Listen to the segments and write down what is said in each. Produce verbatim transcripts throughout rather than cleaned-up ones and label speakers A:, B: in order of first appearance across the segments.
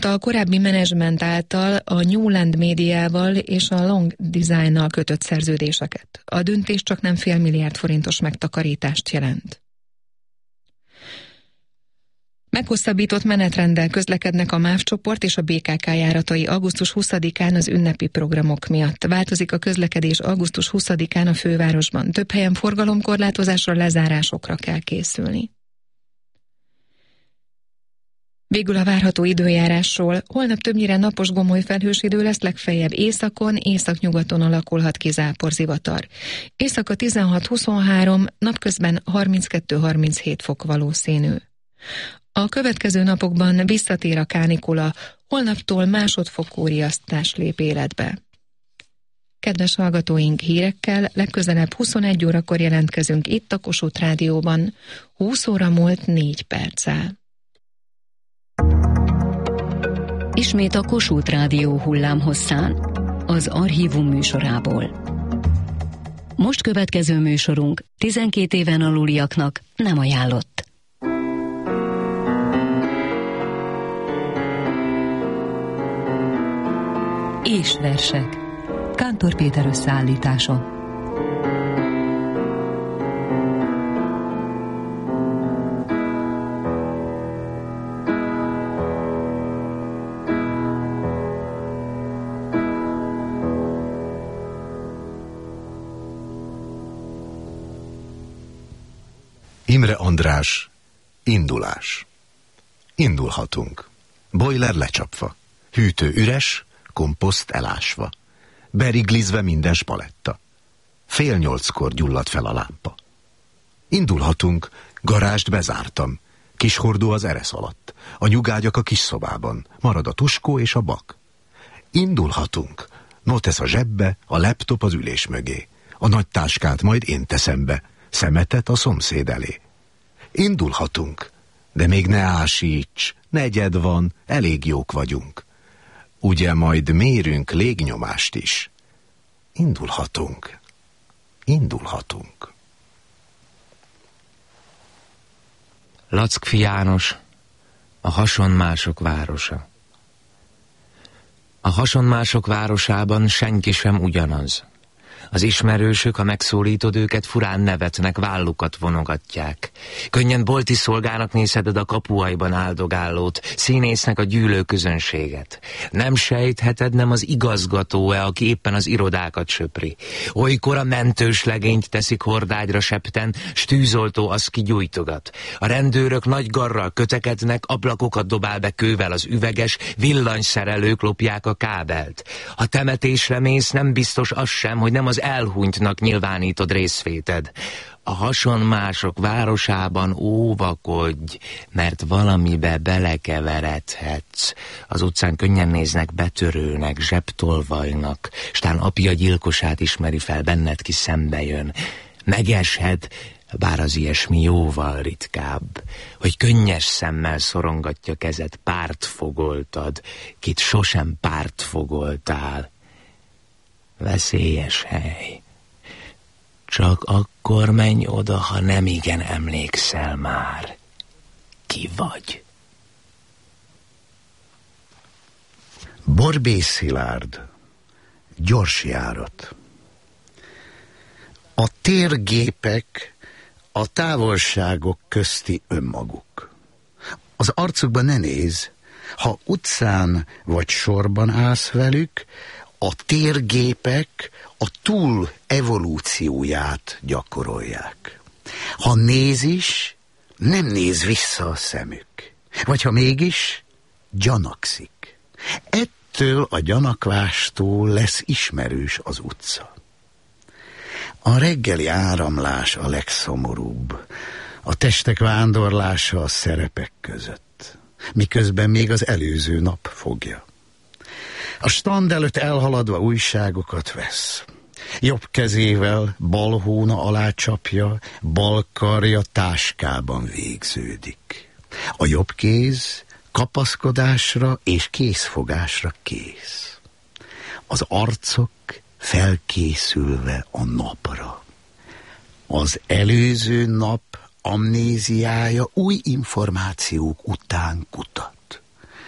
A: megszegte a korábbi menedzsment által a Newland médiával és a Long Designnal kötött szerződéseket. A döntés csak nem fél milliárd forintos megtakarítást jelent. Meghosszabbított menetrenddel közlekednek a MÁV csoport és a bé ká ká járatai augusztus huszadikán az ünnepi programok miatt. Változik a közlekedés augusztus huszadikán a fővárosban. Több helyen forgalomkorlátozásra, lezárásokra kell készülni. Végül a várható időjárásról. Holnap többnyire napos gomoly felhős idő lesz, legfeljebb északon, északnyugaton alakulhat ki záporzivatar. Éjszaka tizenhat-huszonhárom, napközben harminckettő-harminchét fok valószínű. A következő napokban visszatér a kánikula, holnaptól másodfokú riasztás lép életbe. Kedves hallgatóink, hírekkel legközelebb huszonegy órakor jelentkezünk itt a Kossuth Rádióban. húsz óra múlt négy perccel.
B: Ismét a Kossuth Rádió hullámhosszán, az Archívum műsorából. Most következő műsorunk tizenkét éven aluliaknak nem ajánlott. És versek. Kántor Péter összeállítása.
C: Imre András, indulás. Indulhatunk. Boiler lecsapva. Hűtő üres, komposzt elásva. Beriglizve minden spaletta. Fél nyolckor gyulladt fel a lámpa. Indulhatunk, garázst bezártam. Kis hordó az eresz alatt. A nyugágyak a kis szobában. Marad a tuskó és a bak. Indulhatunk. Notesz a zsebbe, a laptop az ülés mögé. A nagy táskát majd én teszem be. Szemetet a szomszéd elé. Indulhatunk, de még ne ásíts, negyed van, elég jók vagyunk. Ugye majd mérünk légnyomást is. Indulhatunk, indulhatunk.
D: Lackfi János, a hasonmások városa. A hasonmások városában senki sem ugyanaz. Az ismerősök, ha megszólítod őket, furán nevetnek, vállukat vonogatják. Könnyen bolti szolgának nézheted a kapuajban áldogálót, színésznek a gyűlő közönséget. Nem sejtheted, nem az igazgató-e, aki éppen az irodákat söpri. Olykor a mentős legényt teszik hordágyra septen, s tűzoltó az kigyújtogat. A rendőrök nagy garral kötekednek, ablakokat dobál be kővel az üveges, villanyszerelők lopják a kábelt. Ha temetésre mész, nem biztos az sem, hogy nem az elhunytnak nyilvánítod részvéted. A hasonmások városában óvakodj, mert valamibe belekeveredhetsz. Az utcán könnyen néznek betörőnek, zsebtolvajnak, stán apja gyilkosát ismeri fel benned, ki szembe jön. Megeshet, bár az ilyesmi jóval ritkább, hogy könnyes szemmel szorongatja kezed, pártfogoltad, kit sosem pártfogoltál. Veszélyes hely. Csak akkor menj oda, ha nemigen emlékszel már. Ki vagy?
E: Borbély Szilárd, gyors járat. A térgépek a távolságok közti önmaguk. Az arcukba ne néz, ha utcán vagy sorban állsz velük, a térgépek a túl evolúcióját gyakorolják. Ha néz is, nem néz vissza a szemük. Vagy ha mégis, gyanakszik. Ettől a gyanakvástól lesz ismerős az utca. A reggeli áramlás a legszomorúbb, a testek vándorlása a szerepek között, miközben még az előző nap fogja. A stand előtt elhaladva újságokat vesz. Jobb kezével bal hóna alá csapja, bal karja táskában végződik. A jobb kéz kapaszkodásra és készfogásra kész. Az arcok felkészülve a napra. Az előző nap amnéziája új információk után kutat.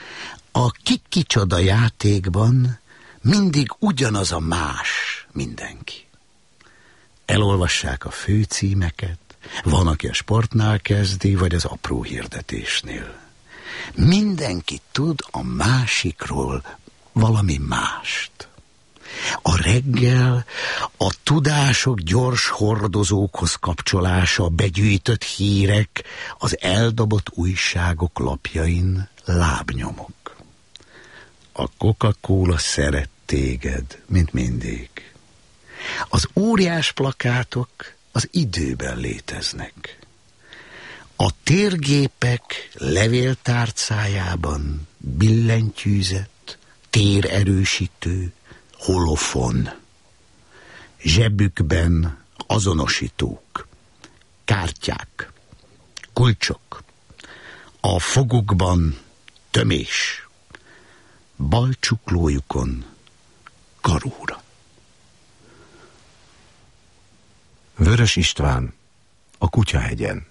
E: A ki-kicsoda játékban mindig ugyanaz a más mindenki. Elolvassák a főcímeket, van, aki a sportnál kezdi, vagy az apró hirdetésnél. Mindenki tud a másikról valami mást. A reggel a tudások gyors hordozókhoz kapcsolása, a begyűjtött hírek, az eldobott újságok lapjain lábnyomok. A Coca-Cola szeret téged, mint mindig. Az óriás plakátok az időben léteznek. A térgépek levéltárcájában billentyűzet, térerősítő, holofon. Zsebükben azonosítók, kártyák, kulcsok. A fogukban tömés, balcsuklójukon karóra.
C: Vörös István, a Kutyahegyen.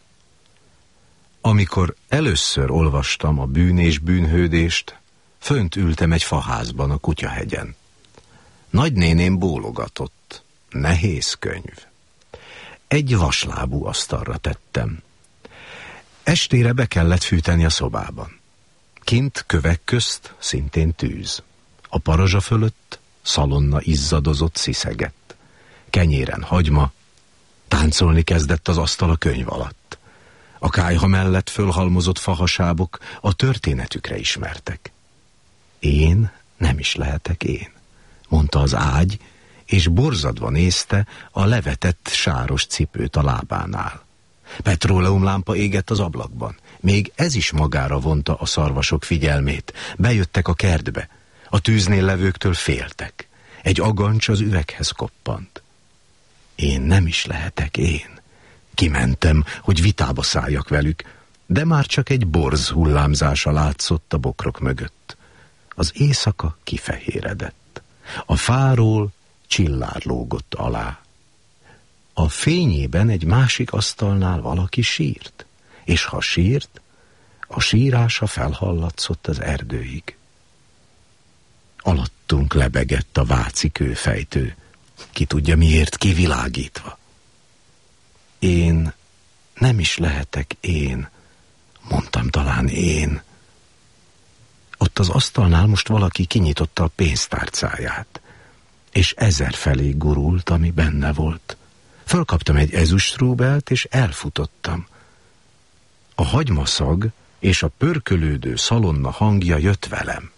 C: Amikor először olvastam a Bűn és bűnhődést, fönt ültem egy faházban a Kutyahegyen. Nagynéném bólogatott. Nehéz könyv. Egy vaslábú asztalra tettem. Estére be kellett fűteni a szobában. Kint kövek közt szintén tűz. A parazsa fölött szalonna izzadozott sziszegett. Kenyéren hagyma, táncolni kezdett az asztal a könyv alatt. A kályha mellett fölhalmozott fahasábok a történetükre ismertek. Én nem is lehetek én, mondta az ágy, és borzadva nézte a levetett sáros cipőt a lábánál. Petróleumlámpa égett az ablakban. Még ez is magára vonta a szarvasok figyelmét. Bejöttek a kertbe. A tűznél levőktől féltek. Egy agancs az üveghez koppant. Én nem is lehetek én. Kimentem, hogy vitába szálljak velük, de már csak egy borz hullámzása látszott a bokrok mögött. Az éjszaka kifehéredett. A fáról csillár lógott alá. A fényében egy másik asztalnál valaki sírt, és ha sírt, a sírása felhallatszott az erdőig. Alattunk lebegett a váci kőfejtő, ki tudja miért kivilágítva. Én nem is lehetek én, mondtam talán én. Ott az asztalnál most valaki kinyitotta a pénztárcáját, és ezer felé gurult, ami benne volt. Fölkaptam egy ezüstrúbelt, és elfutottam. A hagymaszag és a pörkölődő szalonna hangja jött velem.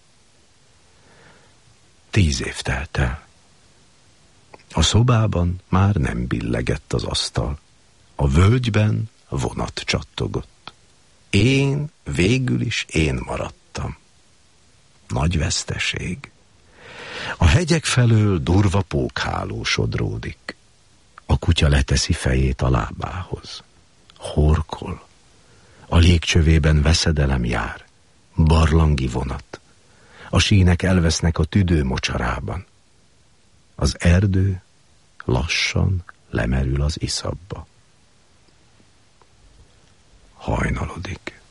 C: Tíz év telt el. A szobában már nem billegett az asztal. A völgyben vonat csattogott. Én végül is én maradtam. Nagy veszteség. A hegyek felől durva pókháló sodródik. A kutya leteszi fejét a lábához. Horkol. A légcsövében veszedelem jár. Barlangi vonat. A sínek elvesznek a tüdő mocsarában. Az erdő lassan lemerül az iszabba. Hajnalodik.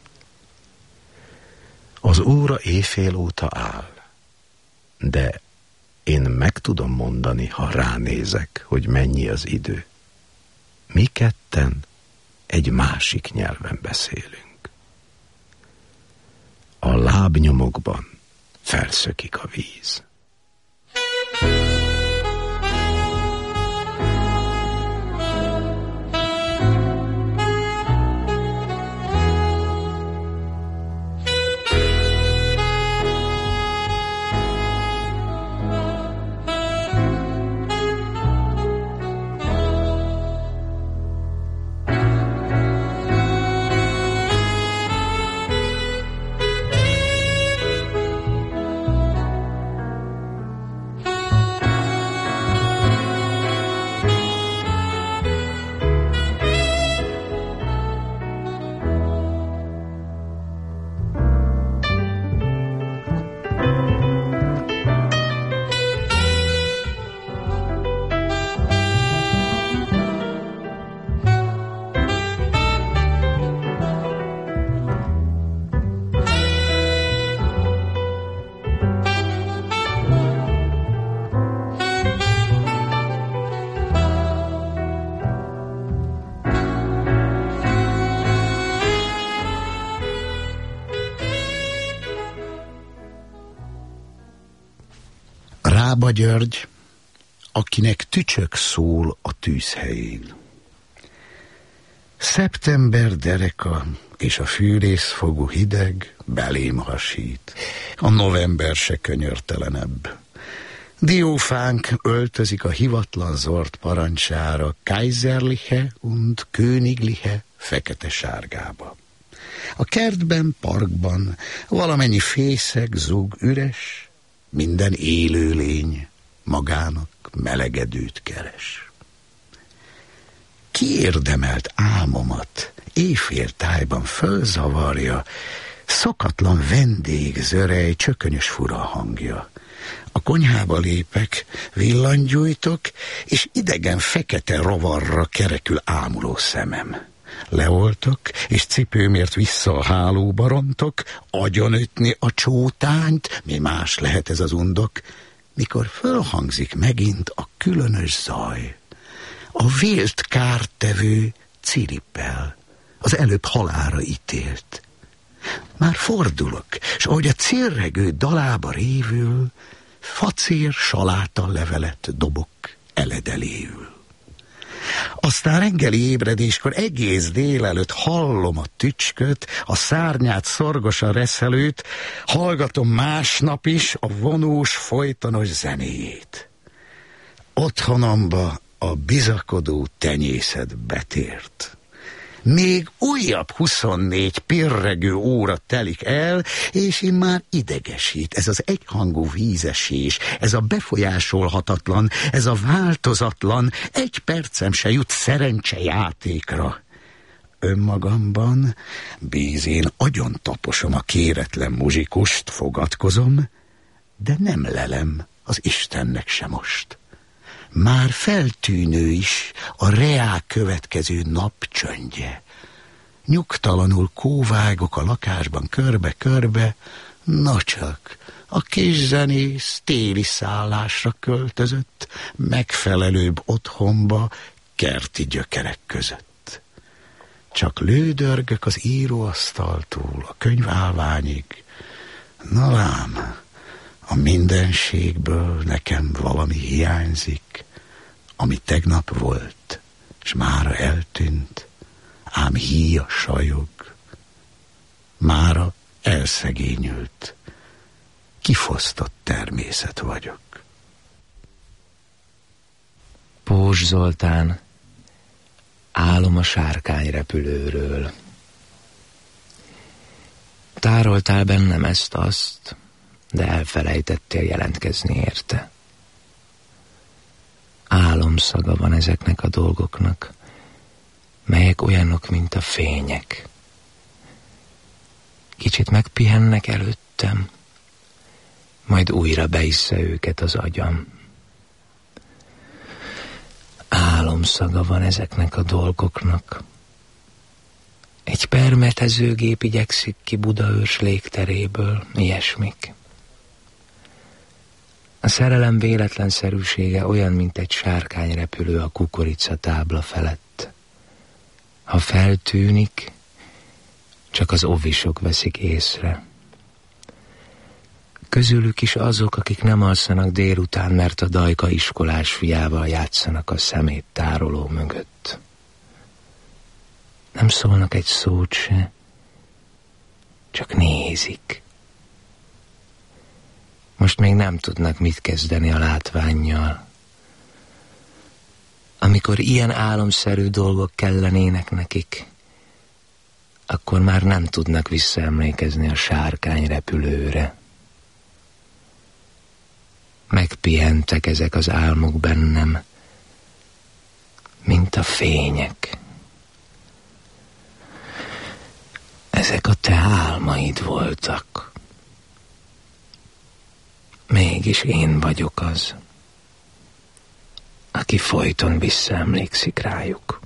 C: Az óra éjfél óta áll, de én meg tudom mondani, ha ránézek, hogy mennyi az idő. Mi ketten egy másik nyelven beszélünk. A lábnyomokban felszökik a víz.
E: Bába György, akinek tücsök szól a tűzhelyén. Szeptember dereka és a fűrészfogú hideg belém hasít, a november se könyörtelenebb. Diófánk öltözik a hivatlan zord parancsára, Kaiserliche und Königliche fekete-sárgába. A kertben, parkban valamennyi fészek, zúg üres, minden élőlény magának melegedőt keres. Kiérdemelt álmomat éjféltájban fölzavarja, szokatlan vendég zörej, csökönyös fura hangja. A konyhába lépek, villanygyújtok, és idegen fekete rovarra kerekül ámuló szemem. Leoltok, és cipőmért vissza a hálóba rontok, agyonütni a csótányt, mi más lehet ez az undok, mikor fölhangzik megint a különös zaj. A vélt kártevő ciripel, az előbb halálra ítélt. Már fordulok, s ahogy a cirregő dalába révül, facér saláta levelet dobok eledeléül. Aztán reggeli ébredéskor egész délelőtt hallom a tücsköt, a szárnyát szorgosan reszelőt, hallgatom másnap is a vonós, folytonos zenéjét. Otthonomba a bizakodó tenyészet betért. Még újabb huszonnégy pirregő óra telik el, és én már idegesít ez az egyhangú vízesés, ez a befolyásolhatatlan, ez a változatlan, egy percem se jut szerencsejátékra. Önmagamban bízén agyon taposom a kéretlen muzsikust, fogadkozom, de nem lelem az Istennek se most. Már feltűnő is a reá következő nap csöndje. Nyugtalanul kóvágok a lakásban körbe-körbe, na csak a kis zenész téli szállásra költözött, megfelelőbb otthonba, kerti gyökerek között. Csak lődörgök az íróasztaltól a könyválványig, na lám, a mindenségből nekem valami hiányzik, ami tegnap volt, s mára eltűnt, ám híja sajog, mára elszegényült, kifosztott természet vagyok.
D: Pós Zoltán, álom a sárkányrepülőről. Tároltál bennem ezt-azt, de elfelejtettél jelentkezni érte. Álomszaga van ezeknek a dolgoknak, melyek olyanok, mint a fények. Kicsit megpihennek előttem, majd újra beissza őket az agyam. Álomszaga van ezeknek a dolgoknak. Egy permetezőgép igyekszik ki Budaörs légteréből, ilyesmik. A szerelem véletlenszerűsége olyan, mint egy sárkányrepülő a kukoricatábla felett. Ha feltűnik, csak az ovisok veszik észre. Közülük is azok, akik nem alszanak délután, mert a dajka iskolás fiával játszanak a szeméttároló mögött. Nem szólnak egy szót se, csak nézik. Most még nem tudnak mit kezdeni a látvánnyal. Amikor ilyen álomszerű dolgok kellenének nekik, akkor már nem tudnak visszaemlékezni a sárkányrepülőre. Megpihentek ezek az álmok bennem, mint a fények. Ezek a te álmaid voltak. Mégis én vagyok az, aki folyton visszaemlékszik rájuk.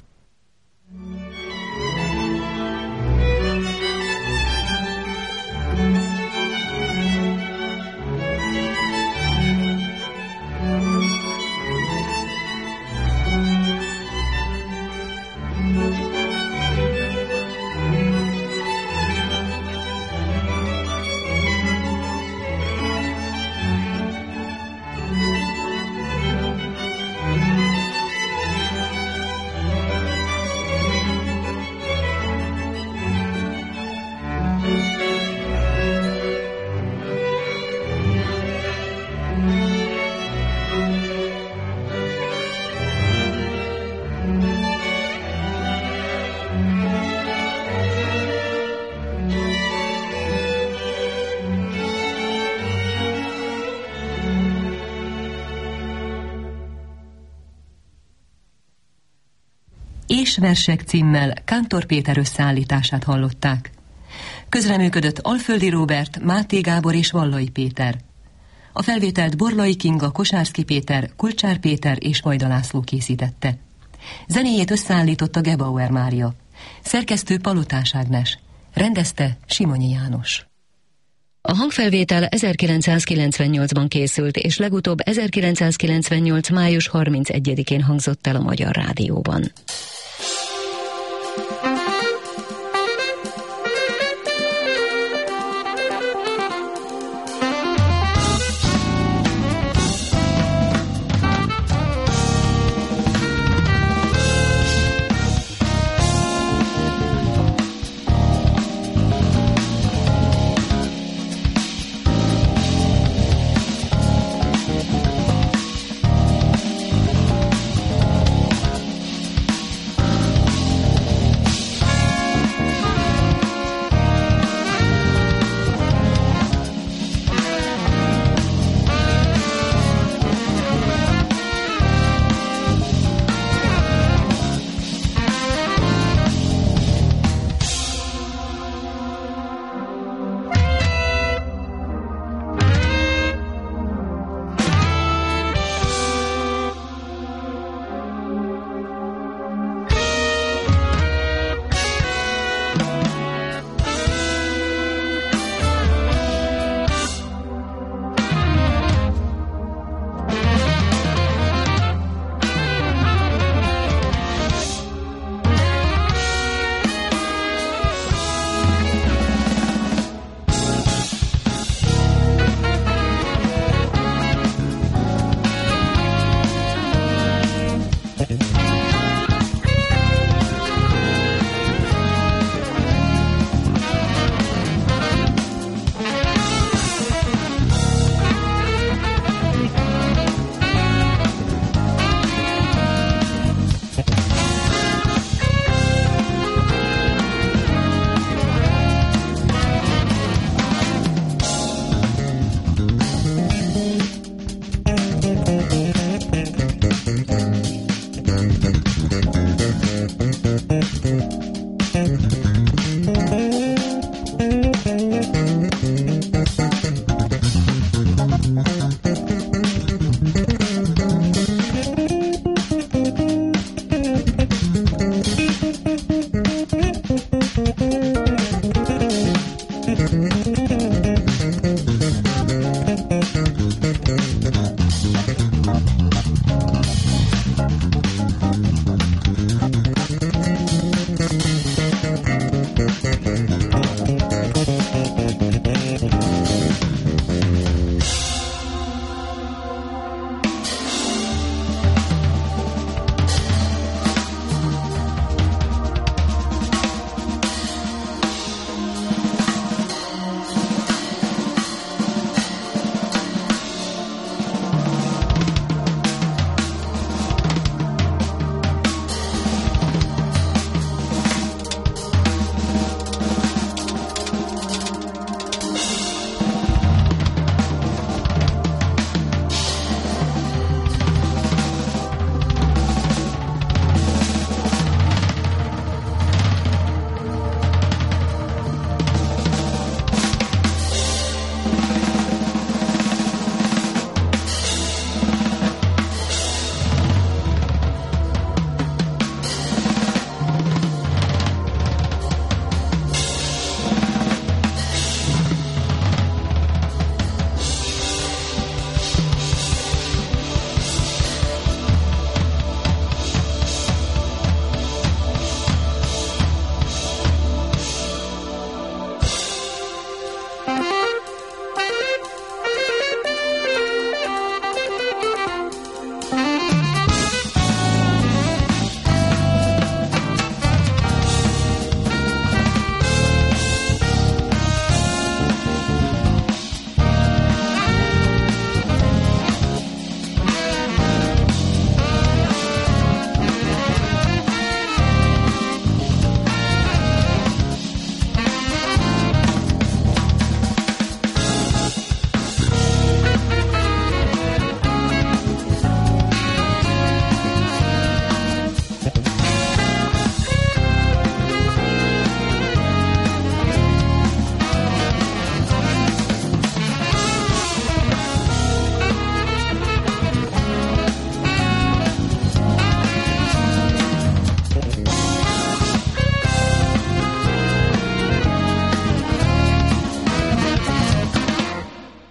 B: és versek címmel Kántor Péter összeállítását hallották. Közreműködött Alföldi Róbert, Máté Gábor és Vallai Péter. A felvételt Borlai Kinga, Kosárszky Péter, Kulcsár Péter és Vajda László készítette. Zenéjét összeállította Gebauer Mária. Szerkesztő Palotás Ágnes. Rendezte Simonyi János.
A: A hangfelvétel ezerkilencszázkilencvennyolcban készült, és legutóbb ezerkilencszázkilencvennyolc. május harmincegyedikén hangzott el a Magyar Rádióban.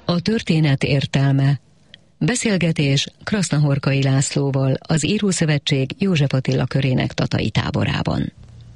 B: A történet értelme. Beszélgetés Krasznahorkai Lászlóval, az Írószövetség József Attila körének tatai táborában.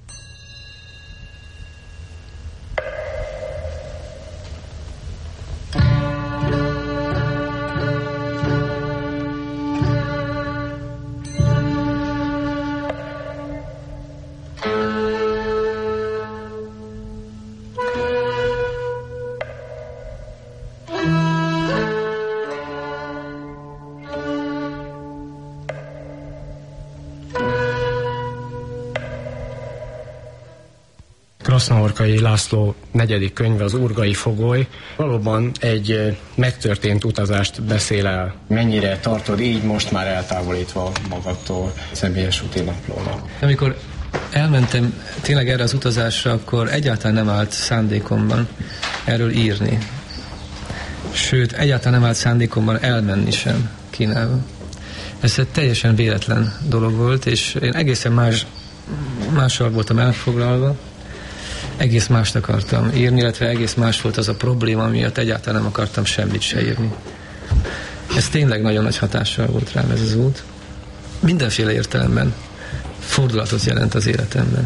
F: Krasznahorkai László negyedik könyve, az Urgai Fogoly, valóban egy megtörtént utazást beszél el. Mennyire tartod így most már eltávolítva magadtól személyes útinaplónak?
G: Amikor elmentem tényleg erre az utazásra, akkor egyáltalán nem állt szándékomban erről írni. Sőt, egyáltalán nem állt szándékomban elmenni sem Kínába. Ez egy teljesen véletlen dolog volt, és én egészen más, mással voltam elfoglalva. Egész mást akartam írni, illetve egész más volt az a probléma, miatt egyáltalán nem akartam semmit se írni. Ez tényleg nagyon nagy hatással volt rám ez az út. Mindenféle értelemben fordulatot jelent az életemben.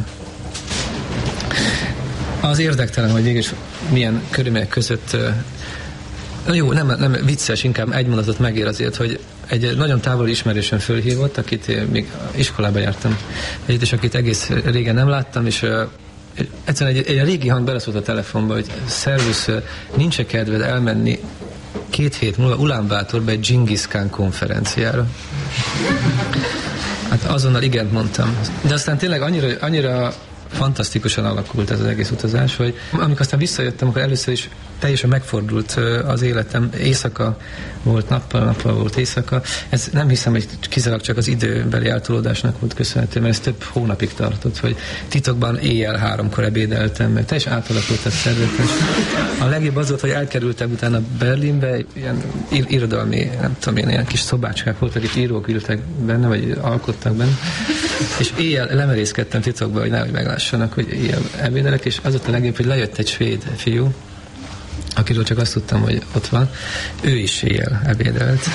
G: Az érdektelen, hogy mégis milyen körülmények között, na jó, nem, nem vicces, inkább egy mondatot megér azért, hogy egy nagyon távoli ismerősöm fölhívott, akit még iskolába jártam, és akit egész régen nem láttam, és egyszerűen egy, egy régi hang beleszólt a telefonba, hogy szervusz, nincs-e kedved elmenni két hét múlva Ulánbátorba egy Dzsingisz Kán konferenciára? Hát azonnal igent mondtam. De aztán tényleg annyira, annyira fantasztikusan alakult ez az egész utazás, hogy amikor aztán visszajöttem, akkor először is teljesen megfordult az életem. Éjszaka volt, nappal, nappal volt éjszaka. Ez nem hiszem, hogy kizárólag csak az időbeli eltolódásnak volt köszönhető, mert ez több hónapig tartott, hogy titokban éjjel háromkor ebédeltem, meg teljesen átalakult a szervetes. A legjobb az volt, hogy elkerültem utána Berlinbe, ilyen ir- irodalmi, nem tudom én, ilyen kis szobácskák voltak, itt írók ültek benne, vagy alkottak benne, és éjjel lemerészkedtem titokban, hogy nehogy meglássanak, hogy éjjel ebédelek, és az ott a legjobb, hogy lejött egy svéd fiú, akiről csak azt tudtam, hogy ott van, ő is éjjel ebédelt.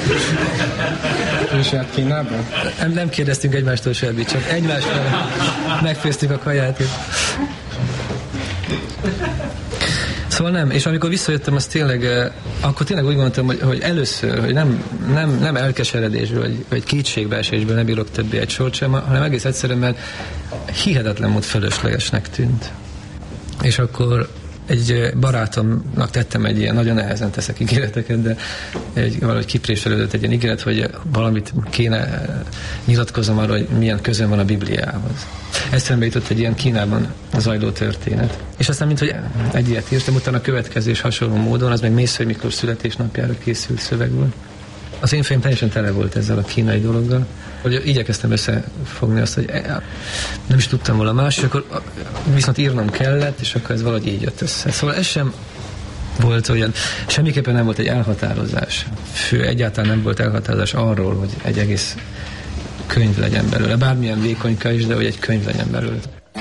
F: Ő is járt Kínában?
G: Nem, nem kérdeztünk egymástól semmit, csak egymástól megfőztük a kaját. Szóval nem, és amikor visszajöttem, az tényleg, akkor tényleg úgy gondoltam, hogy, hogy először, hogy nem, nem, nem elkeseredésből, vagy, vagy kétségbeesésből nem írok többé egy sort sem, hanem egész egyszerűen, mert hihetetlen mód fölöslegesnek tűnt. És akkor egy barátomnak tettem egy ilyen, nagyon nehezen teszek ígéreteket, de egy, valahogy kipréselődött egy ilyen ígéret, hogy valamit kéne nyilatkozom arra, hogy milyen közön van a Bibliához. Eszembe jutott egy ilyen Kínában zajló történet. És aztán, mint hogy egy ilyet írtam, utána a következő és hasonló módon, az meg Mészöly Miklós születésnapjára készült szöveg volt. Az én fejem teljesen tele volt ezzel a kínai dologgal, hogy igyekeztem összefogni azt, hogy nem is tudtam volna más, és akkor viszont írnom kellett, és akkor ez valahogy így jött össze. Szóval ez sem volt olyan, semmiképpen nem volt egy elhatározás. Fő, egyáltalán nem volt elhatározás arról, hogy egy egész könyv legyen belőle. Bármilyen vékonyka is, de hogy egy könyv legyen belőle.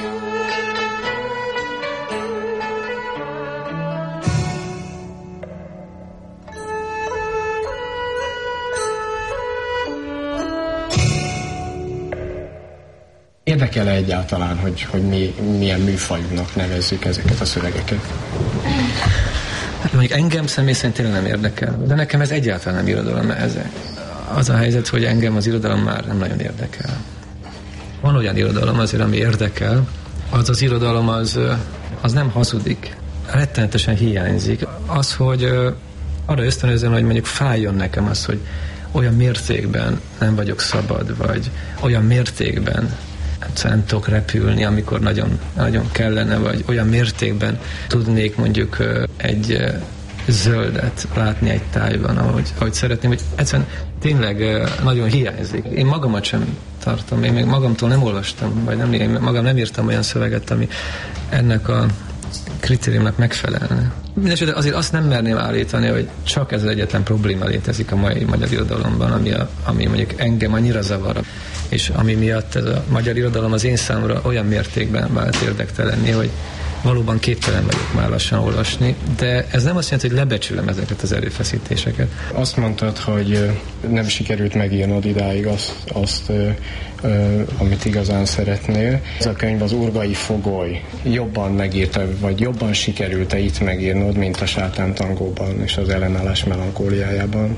F: Érdekel-e egyáltalán, hogy, hogy mi, milyen műfajúnak nevezzük ezeket a szövegeket?
G: Hát mondjuk engem személy szerint tényleg nem érdekel, de nekem ez egyáltalán nem irodalom, ez az a helyzet, hogy engem az irodalom már nem nagyon érdekel. Van olyan irodalom azért, ami érdekel, az az irodalom az, az nem hazudik, rettenetesen hiányzik. Az, hogy arra ösztönözöm, hogy mondjuk fájjon nekem az, hogy olyan mértékben nem vagyok szabad, vagy olyan mértékben nem tudok repülni, amikor nagyon, nagyon kellene, vagy olyan mértékben tudnék mondjuk egy zöldet látni egy tájban, ahogy, ahogy szeretném, hogy egyszerűen tényleg nagyon hiányzik. Én magamat sem tartom, én még magamtól nem olvastam, vagy nem, én magam nem írtam olyan szöveget, ami ennek a kritériumnak megfelelne. Mindenesetre azért azt nem merném állítani, hogy csak ez az egyetlen probléma létezik a mai magyar irodalomban, ami, a, ami mondjuk engem annyira zavar, és ami miatt ez a magyar irodalom az én számomra olyan mértékben vált érdektelenni, hogy valóban képtelen vagyok már lassan olvasni, de ez nem azt jelenti, hogy lebecsülem ezeket az erőfeszítéseket.
F: Azt mondtad, hogy nem sikerült megírnod idáig azt, azt amit igazán szeretnél. Ez a könyv, az Urgai Fogoly, jobban megírta, vagy jobban sikerült-e itt megírnod, mint a Sátántangóban és az Ellenállás melankóliájában?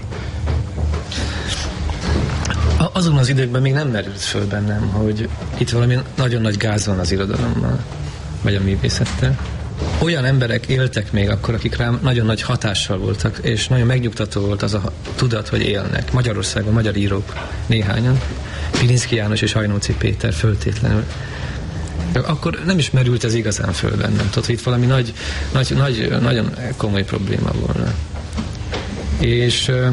G: Azon az időkben még nem merült föl bennem, hogy itt valami nagyon nagy gáz van az irodalommal, vagy a művészettel. Olyan emberek éltek még akkor, akik rám nagyon nagy hatással voltak, és nagyon megnyugtató volt az a tudat, hogy élnek. Magyarországon magyar írók néhányan, Pilinszky János és Hajnóci Péter föltétlenül. Akkor nem is merült ez igazán föl bennem. Tudod, hogy itt valami nagy, nagy, nagy, nagyon komoly probléma volna. És uh,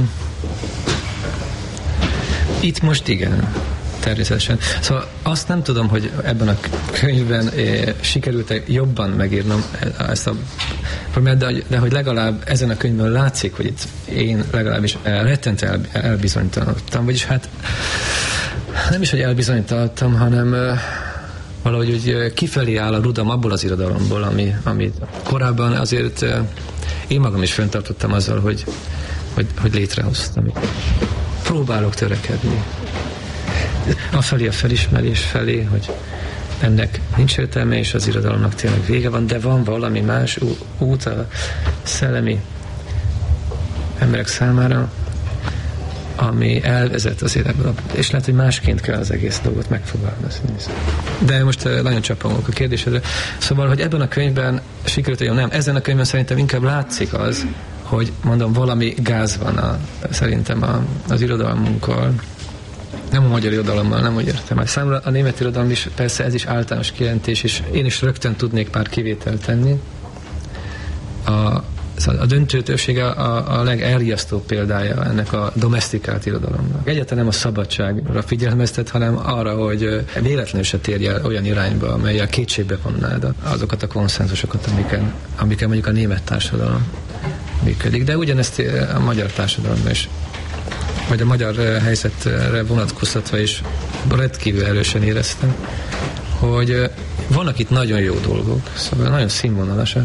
G: itt most igen, természetesen. Szóval azt nem tudom, hogy ebben a könyvben eh, sikerült-e jobban megírnom ezt a problémát, de, de hogy legalább ezen a könyvben látszik, hogy itt én legalábbis rettentően el, elbizonytalanodtam, vagyis hát nem is, hogy elbizonytalanodtam, hanem uh, valahogy hogy kifelé áll a rudam abból az irodalomból, ami, ami korábban azért uh, én magam is fenntartottam azzal, hogy, hogy, hogy létrehoztam. Próbálok törekedni. Afelé a felismerés felé, hogy ennek nincs értelme, és az irodalomnak tényleg vége van, de van valami más út a szellemi emberek számára, ami elvezet az életből, és lehet, hogy másként kell az egész dolgot megfogalmazni. De most nagyon csapongok a kérdésedre. Szóval, hogy ebben a könyvben sikerült, hogy nem, ezen a könyvben szerintem inkább látszik az, hogy mondom, valami gáz van a, szerintem a, az irodalmunkkal. Nem a magyar irodalommal, nem úgy értem. Mert számomra a német irodalom is, persze ez is általános kijelentés, és én is rögtön tudnék pár kivételt tenni. A, a döntő többsége a, a legelriasztóbb példája ennek a domesztikált irodalomnak. Egyáltalán nem a szabadságra figyelmeztet, hanem arra, hogy véletlenül se térj el olyan irányba, amelyel kétségbe vonnád azokat a konszenzusokat, amiken, amiken mondjuk a német társadalom működik. De ugyanezt a magyar társadalom is, vagy a magyar helyzetre vonatkoztatva is rendkívül erősen éreztem, hogy vannak itt nagyon jó dolgok, szóval nagyon színvonalasak.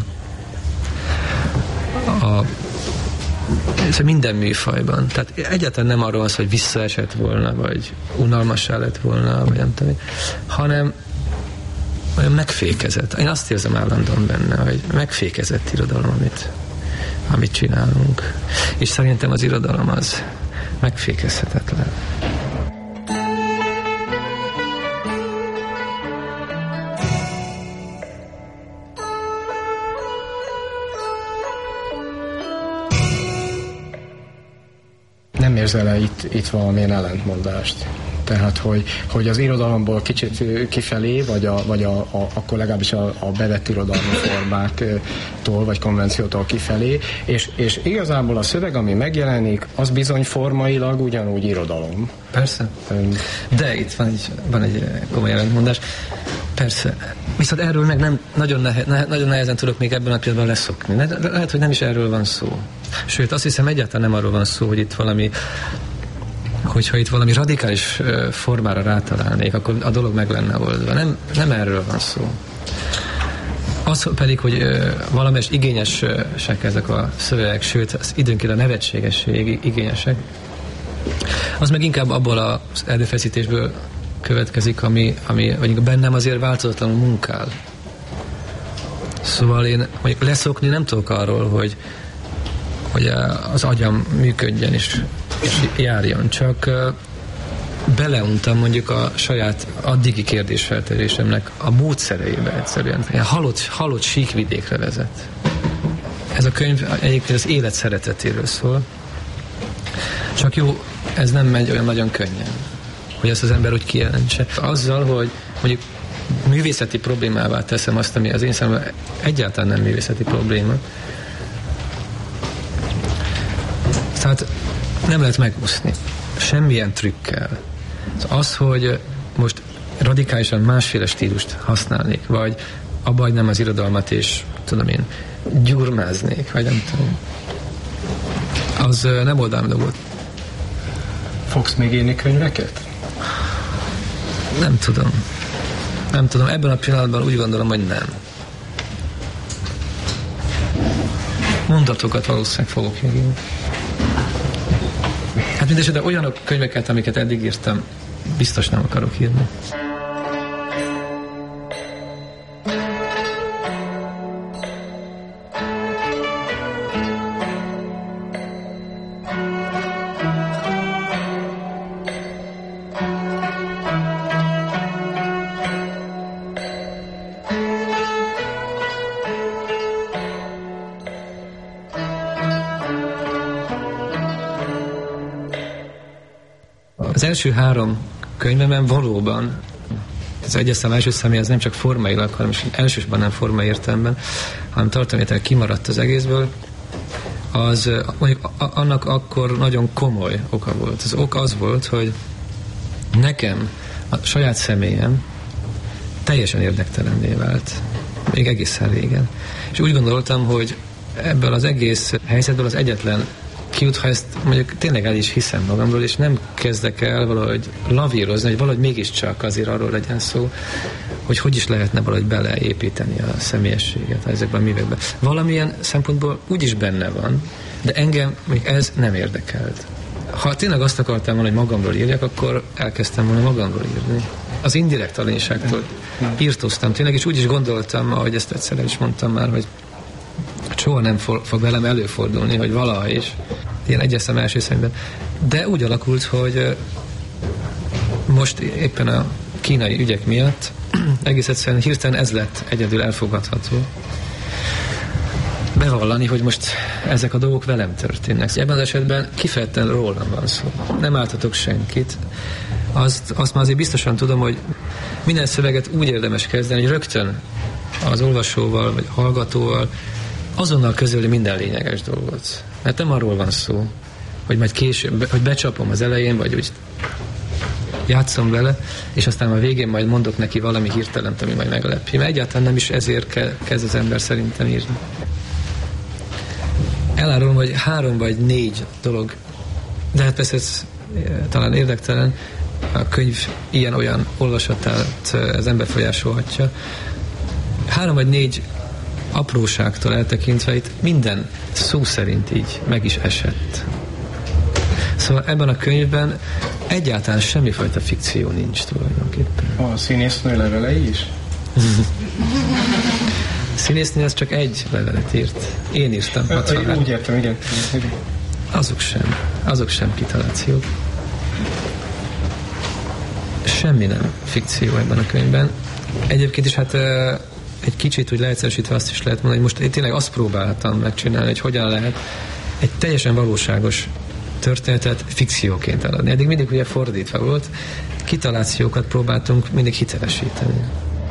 G: A, minden műfajban. Tehát egyáltalán nem arról az, hogy visszaesett volna, vagy unalmassá lett volna, vagy nem tudom, hanem olyan megfékezett. Én azt érzem állandóan benne, hogy megfékezett irodalom, amit, amit csinálunk. És szerintem az irodalom az megfékezhetetlen.
F: Nem érzel-e itt, itt valamilyen ellentmondást? Tehát, hogy, hogy az irodalomból kicsit kifelé, vagy, a, vagy a, a, akkor legalábbis a, a bevett irodalmi formáktól, vagy konvenciótól kifelé, és, és igazából a szöveg, ami megjelenik, az bizony formailag ugyanúgy irodalom.
G: Persze. De itt van egy, van egy komoly ellentmondás. Persze. Viszont erről meg nem, nagyon, nehe, ne, nagyon nehezen tudok még ebben a pillanatban leszokni. Le, lehet, hogy nem is erről van szó. Sőt, azt hiszem egyáltalán nem arról van szó, hogy itt valami hogyha itt valami radikális uh, formára rátalálnék, akkor a dolog meg lenne oldva. Nem, nem erről van szó. Az pedig, hogy uh, valamelyes igényesek ezek a szövegek, sőt, az időnként a nevetségesség igényesek, az meg inkább abból az erőfeszítésből következik, ami, ami vagy bennem azért változatlanul munkál. Szóval én mondjuk leszokni nem tudok arról, hogy, hogy az agyam működjen és, és járjon, csak uh, beleuntam mondjuk a saját addigi kérdésfeltevésemnek a módszereibe egyszerűen. Ilyen halott, halott síkvidékre vezet. Ez a könyv egyébként az élet szeretetéről szól. Csak jó, ez nem megy olyan nagyon könnyen, hogy ezt az ember úgy kijelentse. Azzal, hogy mondjuk művészeti problémává teszem azt, ami az én számomra egyáltalán nem művészeti probléma. Tehát nem lehet megúszni. Semmilyen trükkel. Az, hogy most radikálisan másféle stílust használnék, vagy abba hagynám az irodalmat, és tudom én, gyurmáznék, vagy nem tudom. Az nem oldalmi dolgot.
F: Fogsz még írni könyveket?
G: Nem tudom. Nem tudom. Ebben a pillanatban úgy gondolom, hogy nem. mondatokat valószínűleg fogok írni. Hát mindesetre olyanok könyveket, amiket eddig írtam, biztos nem akarok írni. Az első három könyvemben valóban, az egyes szám első személy az nem csak formailag, hanem is elsősorban nem formai értelemben, hanem tartalmilag kimaradt az egészből, az mondjuk annak akkor nagyon komoly oka volt. Az ok az volt, hogy nekem a saját személyem teljesen érdektelenné vált. Még egészen régen. És úgy gondoltam, hogy ebből az egész helyzetből az egyetlen kiút, ha ezt mondjuk tényleg el is hiszem magamról, és nem kezdek el valahogy lavírozni, hogy valahogy mégiscsak azért arról legyen szó, hogy hogy is lehetne valahogy beleépíteni a személyességet ezekben a művekben. Valamilyen szempontból úgyis benne van, de engem még ez nem érdekelt. Ha tényleg azt akartam volna, hogy magamról írjak, akkor elkezdtem volna magamról írni. Az indirekt alényságtól írtóztam tényleg, és úgy is gondoltam, ahogy ezt egyszer is mondtam már, hogy soha nem fog velem előfordulni, hogy valaha is, ilyen egyes szám első szemben. De úgy alakult, hogy most éppen a kínai ügyek miatt egész egyszerűen hirtelen ez lett egyedül elfogadható. Bevallani, hogy most ezek a dolgok velem történnek. Ebben az esetben kifejezetten rólam van szó. Nem áltatok senkit. Azt, azt már azért biztosan tudom, hogy minden szöveget úgy érdemes kezdeni, hogy rögtön az olvasóval vagy hallgatóval azonnal közöli minden lényeges dolgot. Mert nem arról van szó, hogy majd később, hogy becsapom az elején, vagy úgy játszom vele, és aztán a végén majd mondok neki valami hirtelent, ami majd meglepi. Mert egyáltalán nem is ezért kezd az ember szerintem írni. Elárulom, hogy három vagy négy dolog, de hát persze ez talán érdektelen, a könyv ilyen-olyan olvasatát az ember folyásolhatja. Három vagy négy apróságtól eltekintve itt minden szó szerint így meg is esett. Szóval ebben a könyvben egyáltalán semmifajta fikció nincs tulajdonképpen.
F: A színésznő levelei is?
G: A színésznő az csak egy levelet írt. Én írtam.
F: Ö, úgy értem, igen.
G: Azok sem. Azok sem kitalációk. Semmi nem fikció ebben a könyvben. Egyébként is hát egy kicsit úgy leegyszerűsítve azt is lehet mondani, hogy most én tényleg azt próbáltam megcsinálni, hogy hogyan lehet egy teljesen valóságos történetet fikcióként eladni. Eddig mindig ugye fordítva volt, kitalációkat próbáltunk mindig hitelesíteni.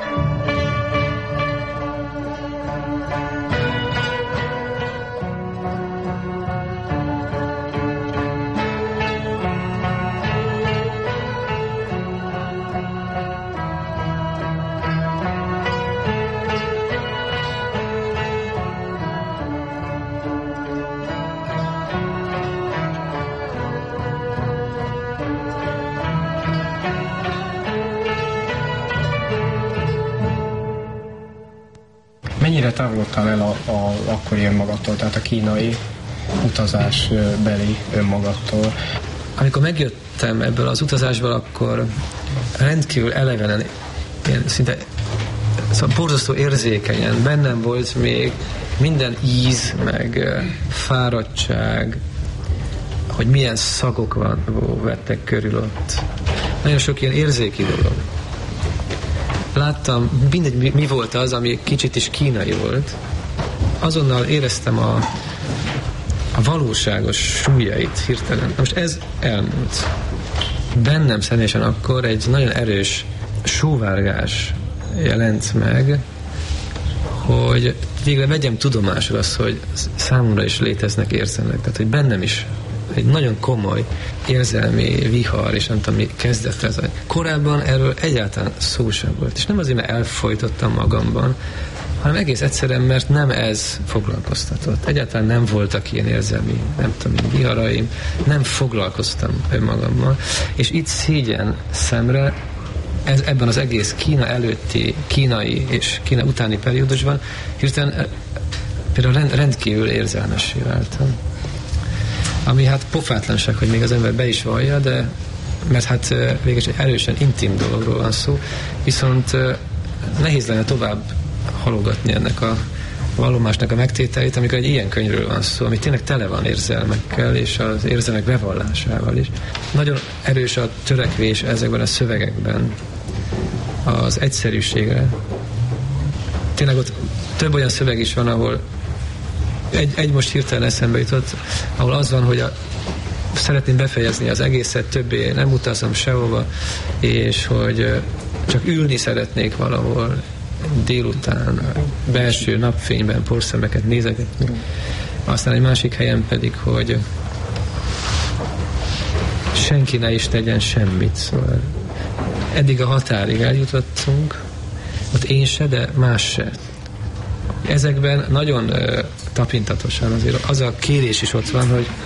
F: Mennyire távolodtál el a, a akkori önmagattól, tehát a kínai utazásbeli önmagattól?
G: Amikor megjöttem ebből az utazásból, akkor rendkívül elevenen, ilyen szinte szóval borzasztó érzékenyen bennem volt még minden íz, meg fáradtság, hogy milyen szagok van, vettek körül ott. Nagyon sok ilyen érzéki dolog. Láttam, mindegy, mi, mi volt az, ami kicsit is kínai volt. Azonnal éreztem a, a valóságos súlyait hirtelen. Most ez elmúlt. Bennem személyesen akkor egy nagyon erős sóvárgás jelent meg, hogy végre vegyem tudomásul azt, hogy számomra is léteznek érzelmek. Tehát, hogy bennem is egy nagyon komoly érzelmi vihar, és nem tudom, mi kezdett ez. Korábban erről egyáltalán szó sem volt. És nem azért, mert elfojtottam magamban, hanem egész egyszerűen, mert nem ez foglalkoztatott. Egyáltalán nem voltak ilyen érzelmi, nem tudom, viharaim, nem foglalkoztam önmagammal. És itt szégyen szemre ez, ebben az egész Kína előtti, kínai és Kína utáni periódusban hirtelen például rend, rendkívül érzelmessé váltam. Ami hát pofátlanság, hogy még az ember be is vallja, de mert hát végül egy erősen intim dologról van szó, viszont nehéz lenne tovább halogatni ennek a vallomásnak a megtételét, amikor egy ilyen könyvről van szó, ami tényleg tele van érzelmekkel, és az érzelmek bevallásával is. Nagyon erős a törekvés ezekben a szövegekben az egyszerűségre. Tényleg ott több olyan szöveg is van, ahol egy, egy most hirtelen eszembe jutott, ahol az van, hogy a, szeretném befejezni az egészet, többé nem utazom sehova, és hogy csak ülni szeretnék valahol délután, belső napfényben porszemeket nézegetni. Aztán egy másik helyen pedig, hogy senki ne is tegyen semmit. Szóval eddig a határig eljutottunk, ott én se, de más se. Ezekben nagyon uh, tapintatosan azért az a kérés is ott van, hogy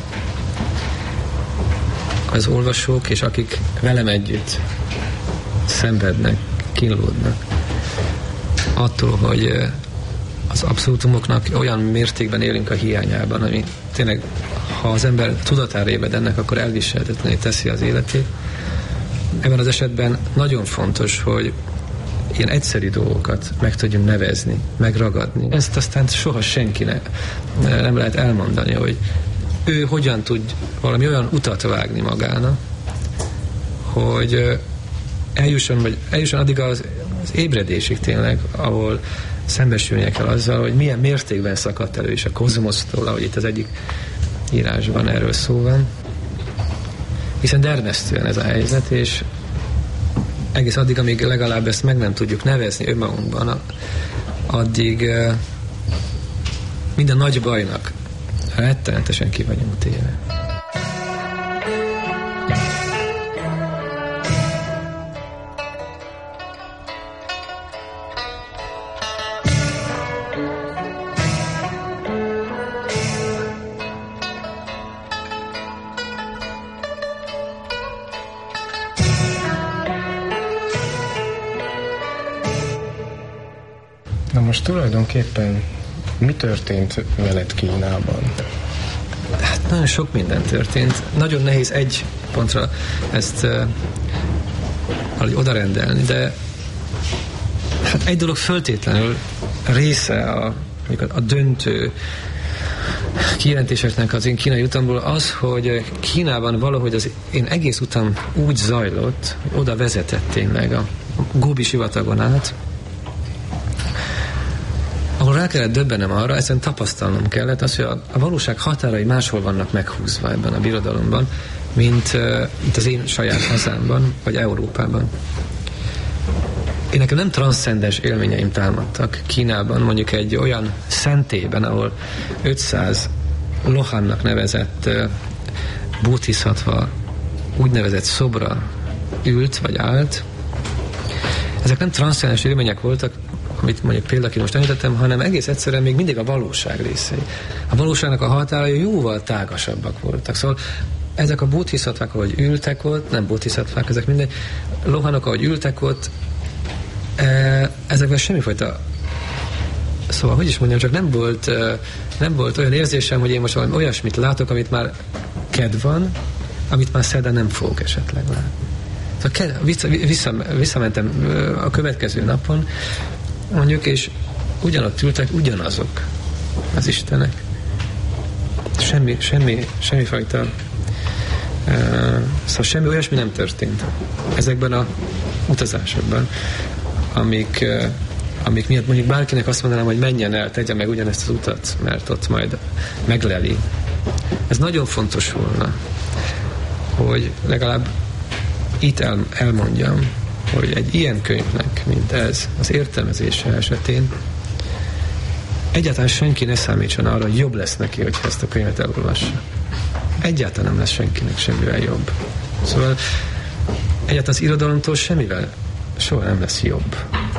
G: az olvasók és akik velem együtt szenvednek, kínlódnak attól, hogy az abszolútumoknak olyan mértékben élünk a hiányában, ami tényleg, ha az ember tudatára ébred ennek, akkor elviselhetetlené teszi az életét. Ebben az esetben nagyon fontos, hogy ilyen egyszerű dolgokat meg tudjunk nevezni, megragadni. Ezt aztán soha senkinek nem lehet elmondani, hogy ő hogyan tud valami olyan utat vágni magának, hogy eljusson, vagy eljusson addig az, az ébredésig tényleg, ahol szembesülnie kell azzal, hogy milyen mértékben szakadt elő is a kozmosztól, ahogy itt az egyik írásban erről szó van. Hiszen dermesztően ez a helyzet, és egész addig, amíg legalább ezt meg nem tudjuk nevezni önmagunkban, addig minden nagy bajnak rettenetesen ki vagyunk téve.
F: Na most tulajdonképpen mi történt veled Kínában?
G: Hát nagyon sok minden történt. Nagyon nehéz egy pontra ezt uh, valahogy odarendelni, de hát egy dolog föltétlenül része a, a döntő kijelentéseknek az én kínai utamból az, hogy Kínában valahogy az én egész utam úgy zajlott, hogy oda vezetett tényleg a Gobi sivatagon át, ahol rá kellett döbbenem arra, ezen tapasztalnom kellett az, hogy a, a valóság határai máshol vannak meghúzva ebben a birodalomban, mint, uh, mint az én saját hazámban, vagy Európában. Én nekem nem transzcendens élményeim támadtak Kínában, mondjuk egy olyan szentélyben, ahol ötszáz Lohannak nevezett uh, bodhisattva úgynevezett szobra ült, vagy állt. Ezek nem transzcendens élmények voltak, amit mondjuk példaként most említettem, hanem egész egyszerűen még mindig a valóság részei. A valóságnak a határai jóval tágasabbak voltak. Szóval ezek a bodhisattvák, ahogy ültek ott, nem bodhisattvák, ezek mindegy, lohanok, ahogy ültek ott, ezekben semmifajta, szóval, hogy is mondjam, csak nem volt, nem volt olyan érzésem, hogy én most valami olyasmit látok, amit már kedv van, amit már szerdán nem fogok esetleg látni. Szóval vissza, vissza, visszamentem a következő napon, mondjuk, és ugyanott ültek ugyanazok az Istenek. Semmi, semmi, semmifajta uh, szóval semmi olyasmi nem történt ezekben a utazásokban, amik, uh, amik miatt mondjuk bárkinek azt mondanám, hogy menjen el, tegye meg ugyanezt az utat, mert ott majd megleli. Ez nagyon fontos volna, hogy legalább itt el, elmondjam, hogy egy ilyen könyvnek, mint ez, az értelmezése esetén egyáltalán senki ne számítson arra, hogy jobb lesz neki, hogyha ezt a könyvet elolvassa. Egyáltalán nem lesz senkinek semmivel jobb. Szóval egyáltalán az irodalomtól semmivel soha nem lesz jobb.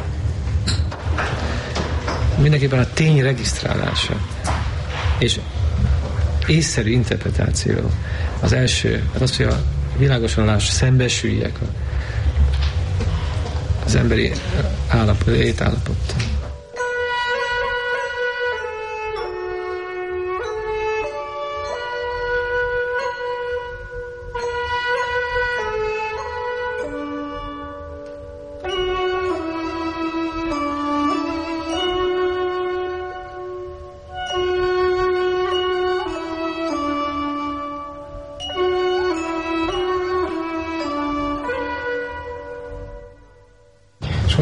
G: Mindenképpen a tény regisztrálása és észszerű interpretáció az első, az az, hogy a világosan láss, szembesüljek a az emberi állapot, létállapottal.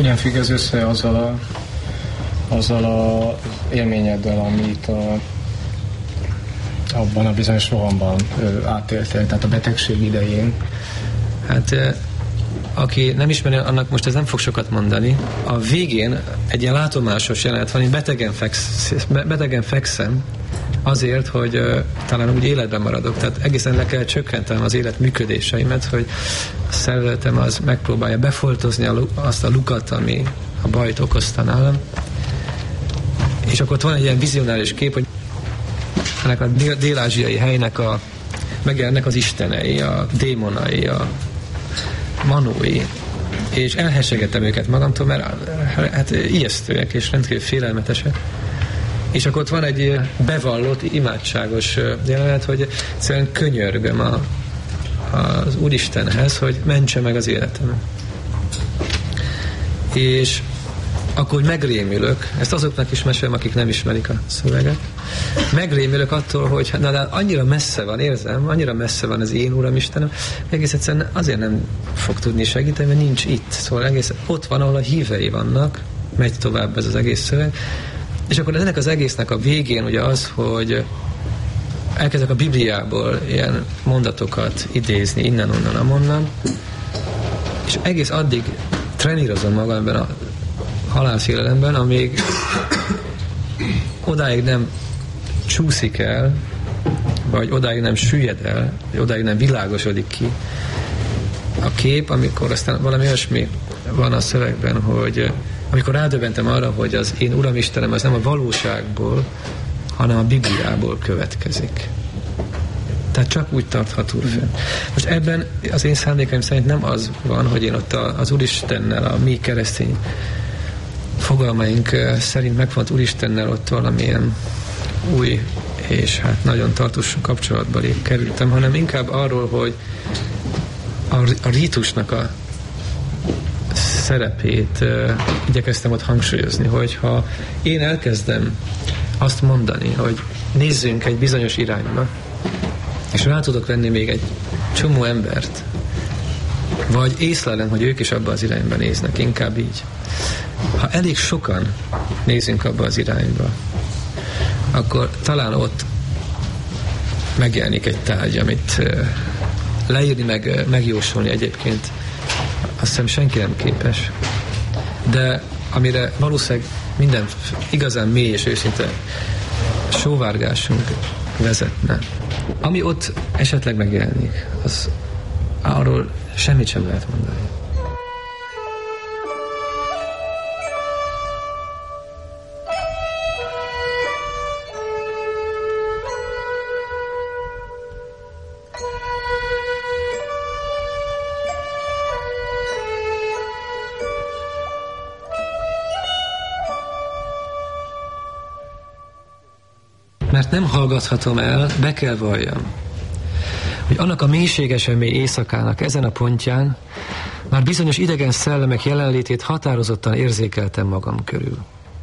F: Hogyan függ ez össze azzal a, azzal a élményeddel, amit a, abban a bizonyos rohamban átéltél, tehát a betegség idején?
G: Hát aki nem ismeri, annak most ez nem fog sokat mondani. A végén egy ilyen látomásos jelenet van, én betegen, feksz, betegen fekszem azért, hogy uh, talán úgy életben maradok. Tehát egészen le kell csökkentem az élet működéseimet, hogy a szervezetem az megpróbálja befoltozni a, azt a lukat, ami a bajt okozta nálam. És akkor ott van egy ilyen vizionáris kép, hogy ennek a dél- dél-ázsiai helynek a megjelennek az istenei, a démonai, a manói, és elhessegettem őket magamtól, mert hát ijesztőek és rendkívül félelmetesek. És akkor ott van egy bevallott, imádságos jelenet, hogy egyszerűen könyörgöm a, az Úristenhez, hogy mentse meg az életemet. És akkor megrémülök, ezt azoknak is mesélem, akik nem ismerik a szöveget, megrémülök attól, hogy na, de annyira messze van, érzem, annyira messze van az én Uram Istenem, egész egyszerűen azért nem fog tudni segíteni, mert nincs itt. Szóval egész ott van, ahol a hívei vannak, megy tovább ez az egész szöveg, és akkor ennek az egésznek a végén ugye az, hogy elkezdek a Bibliából ilyen mondatokat idézni, innen-onnan, amonnan, és egész addig trenírozom magam ebben a halálfélelemben, amíg odáig nem csúszik el, vagy odáig nem süllyed el, vagy odáig nem világosodik ki a kép, amikor aztán valami olyasmi van a szövegben, hogy amikor rádöbbentem arra, hogy az én Uram Istenem az nem a valóságból, hanem a Bibliából következik. Tehát csak úgy tartható fenn. Most ebben az én szándékaim szerint nem az van, hogy én ott az Úristennel, a mi keresztény fogalmaink szerint megfont Úristennel ott valamilyen új és hát nagyon tartós kapcsolatba lép, kerültem, hanem inkább arról, hogy a, a rítusnak a szerepét uh, igyekeztem ott hangsúlyozni, hogy ha én elkezdem azt mondani, hogy nézzünk egy bizonyos irányba, és rá tudok venni még egy csomó embert, vagy észlelem, hogy ők is abba az irányba néznek, inkább így. Ha elég sokan nézünk abba az irányba, akkor talán ott megjelenik egy tárgy, amit uh, leírni, meg uh, megjósolni egyébként azt hiszem senki nem képes. De amire valószínűleg minden igazán mély és őszinte sóvárgásunk vezetne. Ami ott esetleg megjelenik, az arról semmit sem lehet mondani. Mert nem hallgathatom el, be kell valljam, hogy annak a mélységesen mély éjszakának ezen a pontján már bizonyos idegen szellemek jelenlétét határozottan érzékeltem magam körül.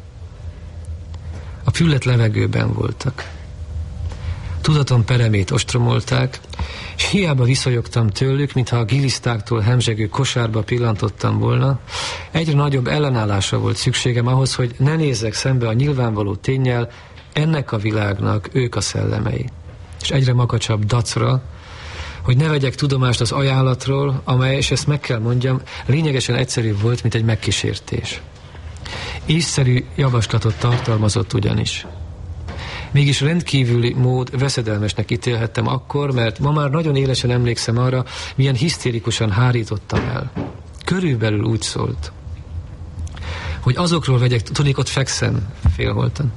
G: A füllet levegőben voltak. Tudatom peremét ostromolták, és hiába viszonyogtam tőlük, mintha a gilisztáktól hemzsegő kosárba pillantottam volna, egyre nagyobb ellenállásra volt szükségem ahhoz, hogy ne nézzek szembe a nyilvánvaló ténnyel, ennek a világnak ők a szellemei. És egyre makacsabb dacra, hogy ne vegyek tudomást az ajánlatról, amely, és ezt meg kell mondjam, lényegesen egyszerűbb volt, mint egy megkísértés. Észszerű javaslatot tartalmazott ugyanis. Mégis rendkívüli mód veszedelmesnek ítélhettem akkor, mert ma már nagyon élesen emlékszem arra, milyen hisztérikusan hárítottam el. Körülbelül úgy szólt, hogy azokról vegyek, tudnék, ott fekszem félholtan,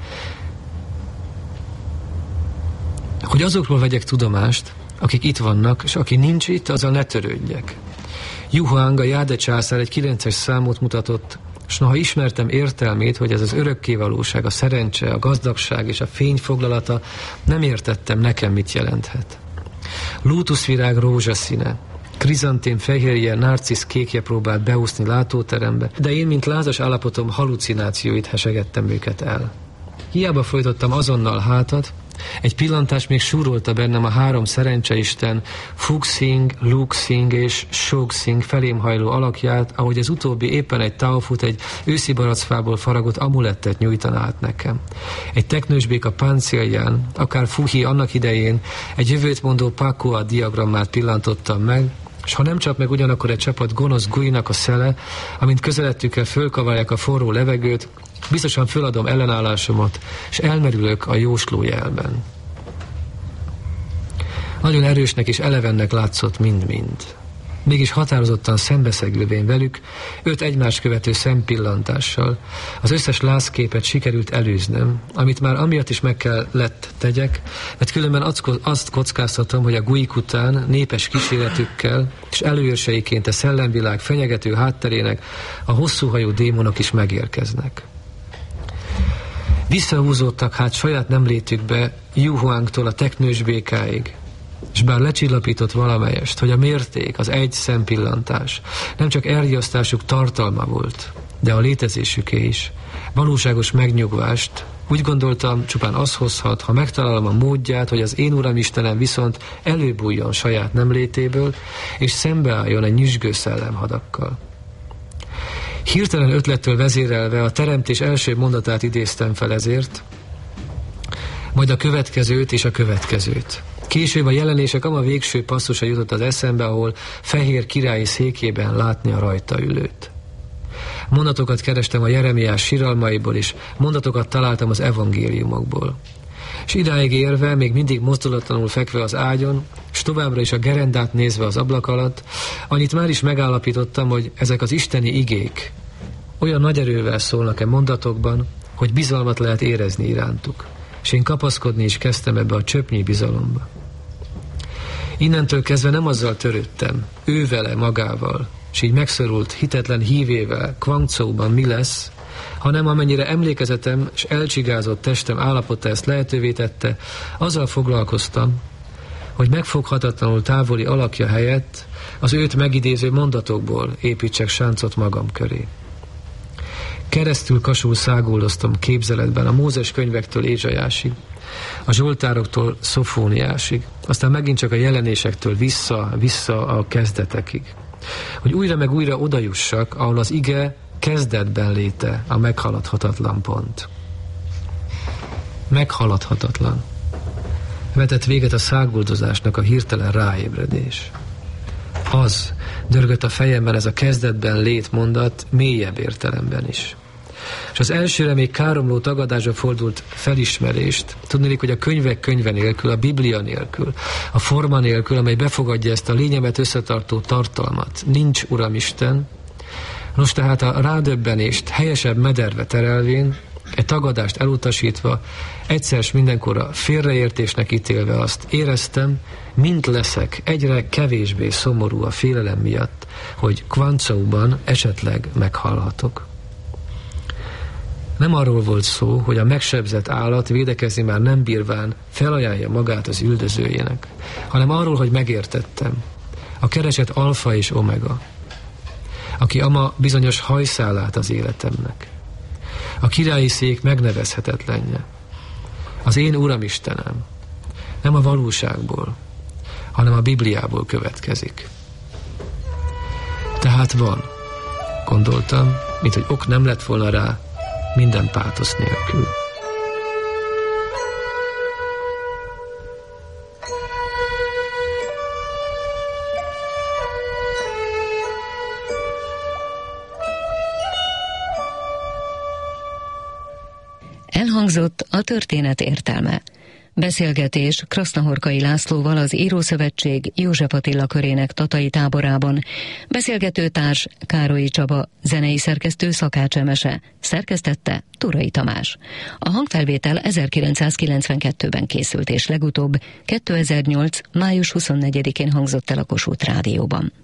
G: hogy azokról vegyek tudomást, akik itt vannak, és aki nincs itt, azzal ne törődjek. Juhang, a Jáde császár egy kilences számot mutatott, és noha ismertem értelmét, hogy ez az örökkévalóság, a szerencse, a gazdagság és a fény foglalata, nem értettem nekem, mit jelenthet. Lótuszvirág rózsaszíne, krizantém fehérje, narcisz kékje próbált beúszni látóterembe, de én, mint lázas állapotom halucinációit hesegettem őket el. Hiába folytottam azonnal hátat, Egy pillantás még súrolta bennem a három szerencseisten, Fuxing, Luxing és Shoxing felém hajló alakját, ahogy az utóbbi éppen egy taofut, egy őszi baracfából faragott amulettet nyújtaná át nekem. Egy teknősbéka páncélján, akár Fuhi annak idején egy jövőt mondó Pakua diagrammát pillantottam meg, és ha nem csap meg ugyanakkor egy csapat gonosz guinak a szele, amint közeledtükkel fölkavarják a forró levegőt, biztosan föladom ellenállásomat, és elmerülök a jósló jelben. Nagyon erősnek és elevennek látszott mind-mind. Mégis határozottan szembeszegülvén velük, öt egymást követő szempillantással az összes lázképet sikerült előznöm, amit már amiatt is meg kellett tegyek, mert különben azt kockáztatom, hogy a guik után népes kíséretükkel és előőrseiként a szellemvilág fenyegető hátterének a hosszúhajú démonok is megérkeznek. Visszahúzódtak hát saját nemlétükbe Juhuangtól a teknős békáig, és bár lecsillapított valamelyest, hogy a mérték, az egy szempillantás nem csak elriasztásuk tartalma volt, de a létezésüké is, valóságos megnyugvást, úgy gondoltam, csupán az hozhat, ha megtalálom a módját, hogy az én Uram Istenem viszont előbújjon saját nemlétéből, és szembeálljon a nyüzsgő szellemhadakkal. Hirtelen ötlettől vezérelve a teremtés első mondatát idéztem fel ezért, majd a következőt és a következőt. Később a jelenések ama végső passzusa jutott az eszembe, ahol fehér királyi székében látni a rajta ülőt. Mondatokat kerestem a Jeremiás síralmaiból, és mondatokat találtam az evangéliumokból. És idáig érve, még mindig mozdulatlanul fekve az ágyon, és továbbra is a gerendát nézve az ablak alatt, annyit már is megállapítottam, hogy ezek az isteni igék olyan nagy erővel szólnak-e mondatokban, hogy bizalmat lehet érezni irántuk. És én kapaszkodni is kezdtem ebbe a csöpnyi bizalomba. Innentől kezdve nem azzal törődtem, ő vele magával, és így megszorult, hitetlen hívével, Kwangcóban mi lesz, hanem amennyire emlékezetem és elcsigázott testem állapota ezt lehetővé tette, azzal foglalkoztam, hogy megfoghatatlanul távoli alakja helyett az őt megidéző mondatokból építsek sáncot magam köré. Keresztül kasul száguldoztam képzeletben a Mózes könyvektől Ézsaiásig, a Zsoltároktól Szofóniásig, aztán megint csak a jelenésektől vissza, vissza a kezdetekig. Hogy újra meg újra odajussak, ahol az ige kezdetben léte a meghaladhatatlan pont. Meghaladhatatlan. Vetett véget a száguldozásnak a hirtelen ráébredés. Az dörgött a fejemben ez a kezdetben lét mondat mélyebb értelemben is. És az elsőre még káromló tagadásra fordult felismerést, tudnélik, hogy a könyvek könyve nélkül, a Biblia nélkül, a forma nélkül, amely befogadja ezt a lényemet összetartó tartalmat, nincs Uramisten. Nos, tehát a rádöbbenést helyesebb mederbe terelvén, egy tagadást elutasítva, egyszer s mindenkorra félreértésnek ítélve azt éreztem, mint leszek egyre kevésbé szomorú a félelem miatt, hogy Kwangcóban esetleg meghalhatok. Nem arról volt szó, hogy a megsebzett állat védekezni már nem bírván felajánlja magát az üldözőjének, hanem arról, hogy megértettem. A keresett alfa és omega, aki ama bizonyos hajszálát az életemnek. A királyi szék megnevezhetetlenje. Az én Uramistenem nem a valóságból, hanem a Bibliából következik. Tehát van, gondoltam, mint hogy ok nem lett volna rá, minden pátosz nélkül.
H: Elhangzott a történet értelme. Beszélgetés Krasznahorkai Lászlóval, az Írószövetség József Attila körének tatai táborában. Beszélgetőtárs Károlyi Csaba, zenei szerkesztő Szakács Emese, szerkesztette Turai Tamás. A hangfelvétel ezerkilencszázkilencvenkettőben készült, és legutóbb kétezer-nyolc. május huszonnegyedikén hangzott el a Kossuth Rádióban.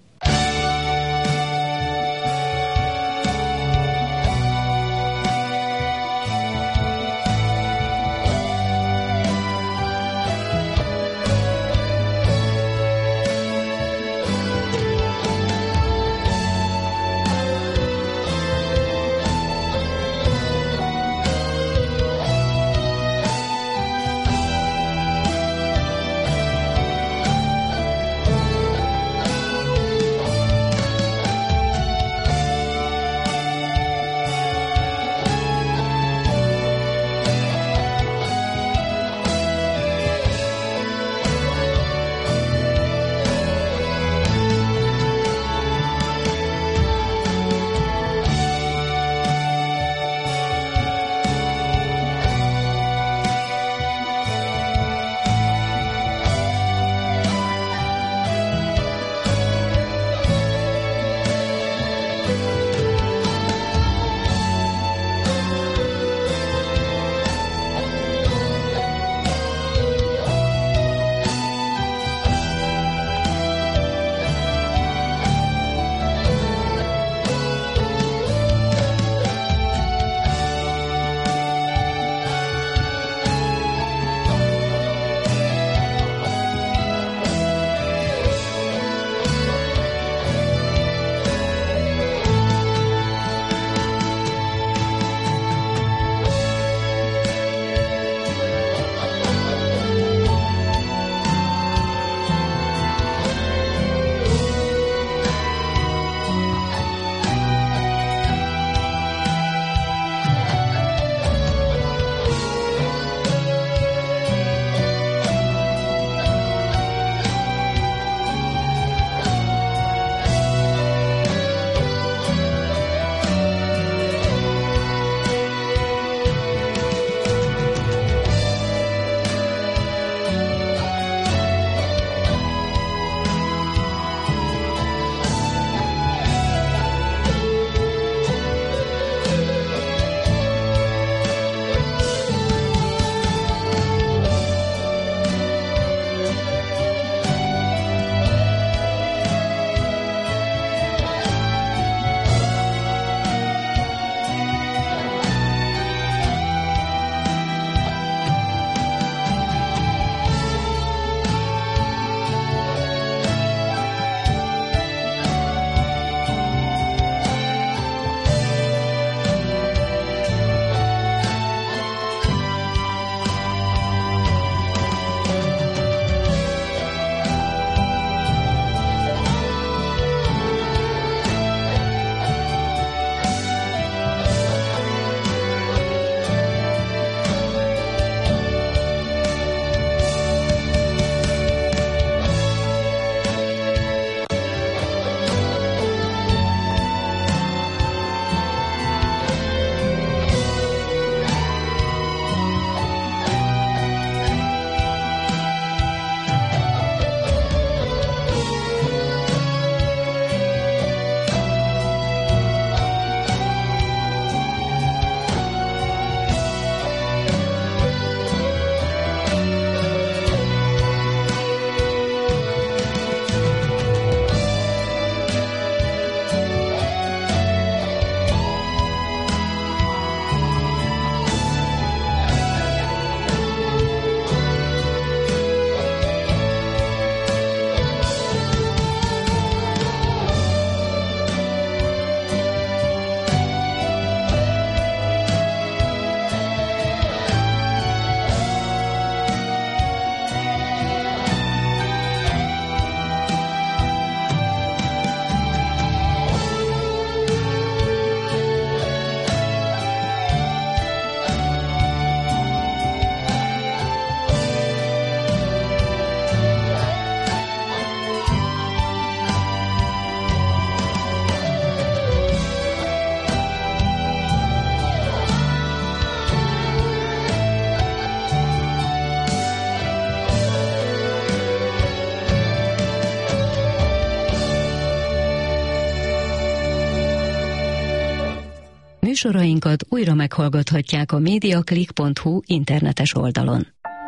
H: Műsorainkat újra meghallgathatják a mediaclick pont hu internetes oldalon.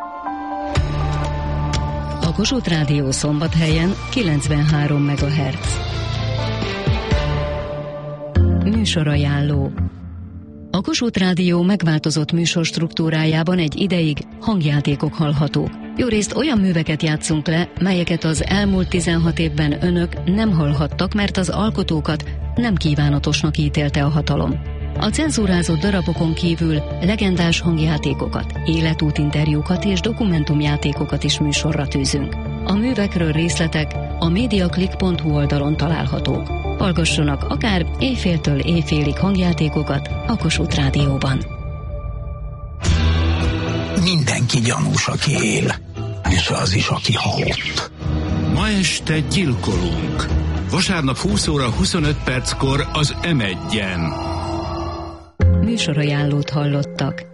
H: A Kossuth Rádió Szombathelyen kilencvenhárom megahertz. Műsorajánló. A Kossuth Rádió megváltozott műsorstruktúrájában egy ideig hangjátékok hallhatók. Jórészt olyan műveket játszunk le, melyeket az elmúlt tizenhat évben önök nem hallhattak, mert az alkotókat nem kívánatosnak ítélte a hatalom. A cenzúrázott darabokon kívül legendás hangjátékokat, életútinterjúkat és dokumentumjátékokat is műsorra tűzünk. A művekről részletek a mediaclick pont hu oldalon találhatók. Hallgassanak akár éjféltől éjfélig hangjátékokat a Kossuth Rádióban.
E: Mindenki gyanús, aki él, és az is, aki halott.
I: Ma este gyilkolunk. Vasárnap húsz óra huszonöt perckor az em egyen.
H: Műsorajánlót hallottak.